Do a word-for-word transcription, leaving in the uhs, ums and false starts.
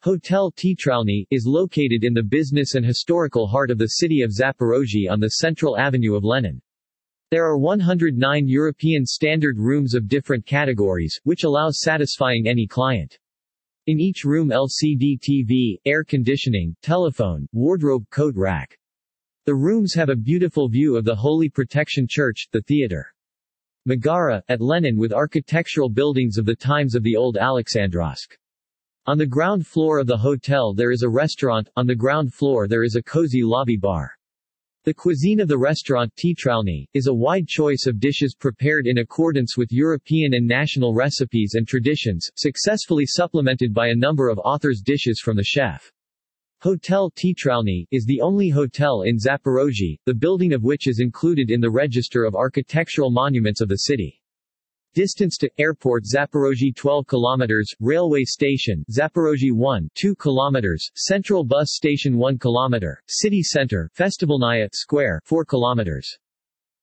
Hotel Teatralny is located in the business and historical heart of the city of Zaporozhye on the Central Avenue of Lenin. There are one hundred nine European standard rooms of different categories, which allows satisfying any client. In each room L C D T V, air conditioning, telephone, wardrobe, coat rack. The rooms have a beautiful view of the Holy Protection Church, the theater Megara, at Lenin with architectural buildings of the times of the old Alexandrovsk. On the ground floor of the hotel there is a restaurant, on the ground floor there is a cozy lobby bar. The cuisine of the restaurant Teatralny is a wide choice of dishes prepared in accordance with European and national recipes and traditions, successfully supplemented by a number of authors' dishes from the chef. Hotel Teatralny is the only hotel in Zaporozhye, the building of which is included in the Register of Architectural Monuments of the city. Distance to Airport Zaporozhye twelve kilometers, Railway Station Zaporozhye one, two kilometers, Central Bus Station one kilometer, City Center Festivalnaya Square four kilometers.